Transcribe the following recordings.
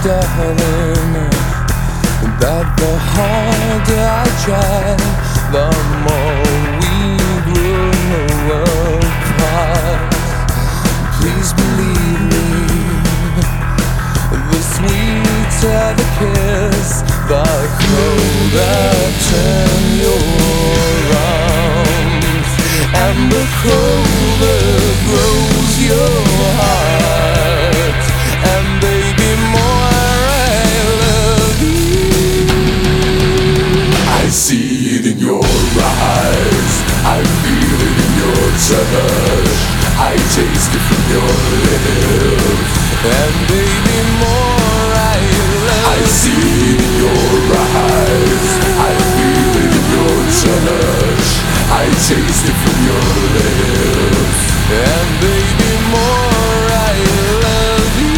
darling, that the harder I try, the more we grow apart. Please believe me, the sweeter the kiss, the colder turn your arms, and the colder grows your heart. And baby, more I love you. I see it in your eyes, I feel it in your touch, I taste it from your lips. And baby, more I love you. I see it in your eyes, I feel it in your touch, I taste it from your lips. And baby, more I love you.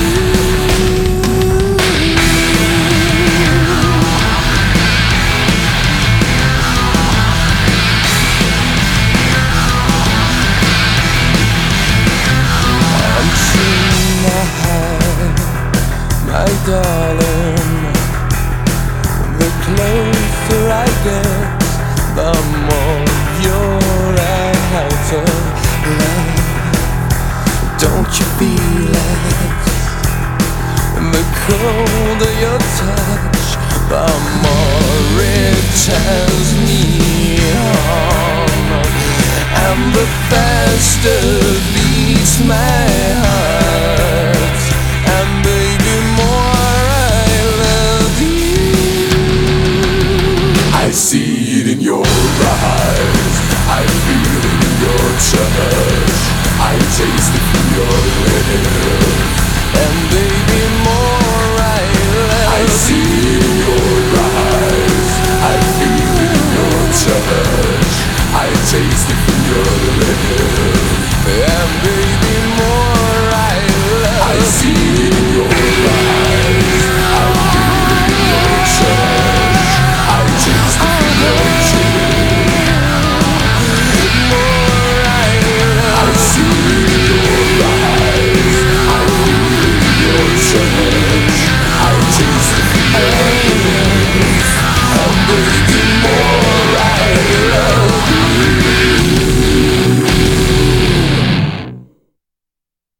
My darling, the closer I get, the more you're out of love. Don't you feel it? The colder your touch, the more it turns me on, and the faster beats my